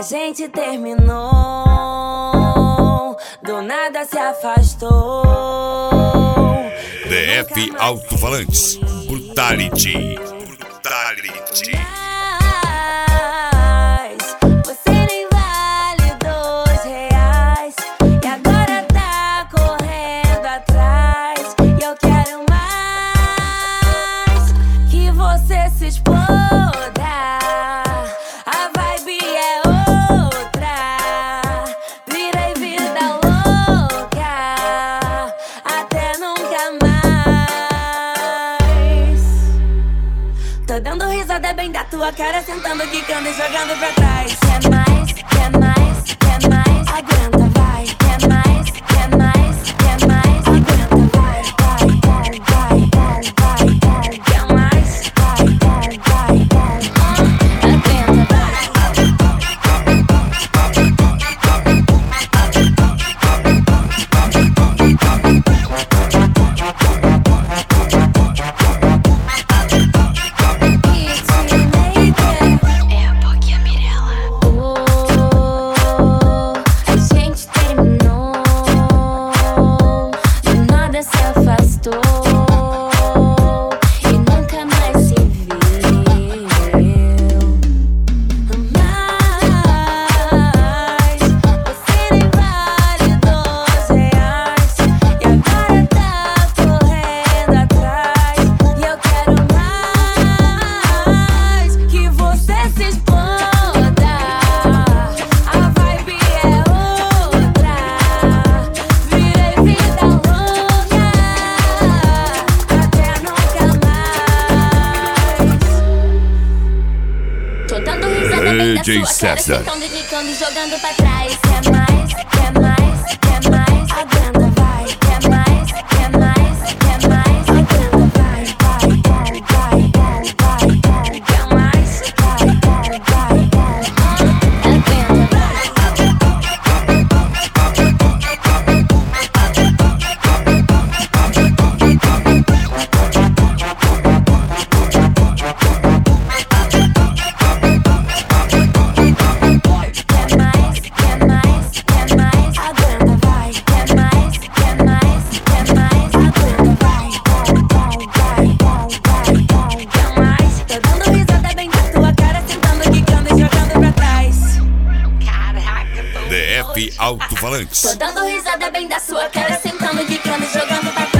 gente terminou, do nada se afastou. DF Alto-Falantes, Brutality. Você nem vale R$2 e agora tá correndo atrás. E eu quero mais que você se exploda. A vibe é outra, virei vida louca até nunca mais. Tô dando risada bem da tua cara, sentando, quicando e jogando pra trás. Quer mais, quer mais, quer mais, aguenta, vai. Quer mais, quer mais, quer mais, aguenta, vai, vai, vai, vai, vai, vai, vai. Quer mais, vai, vai, vai, vai, aguenta, vai. DJ César. Sentando, quicando e jogando pra trás. Quer mais, quer mais, quer mais, aguenta, vai. Quer mais, quer mais, quer mais, aguenta, vai, vai, vai, vai, vai, vai, vai. Quer mais, vai, vai, vai, vai, aguenta, DF Alto-Falantes. tô dando risada bem da sua cara, sentando, quicando e jogando pra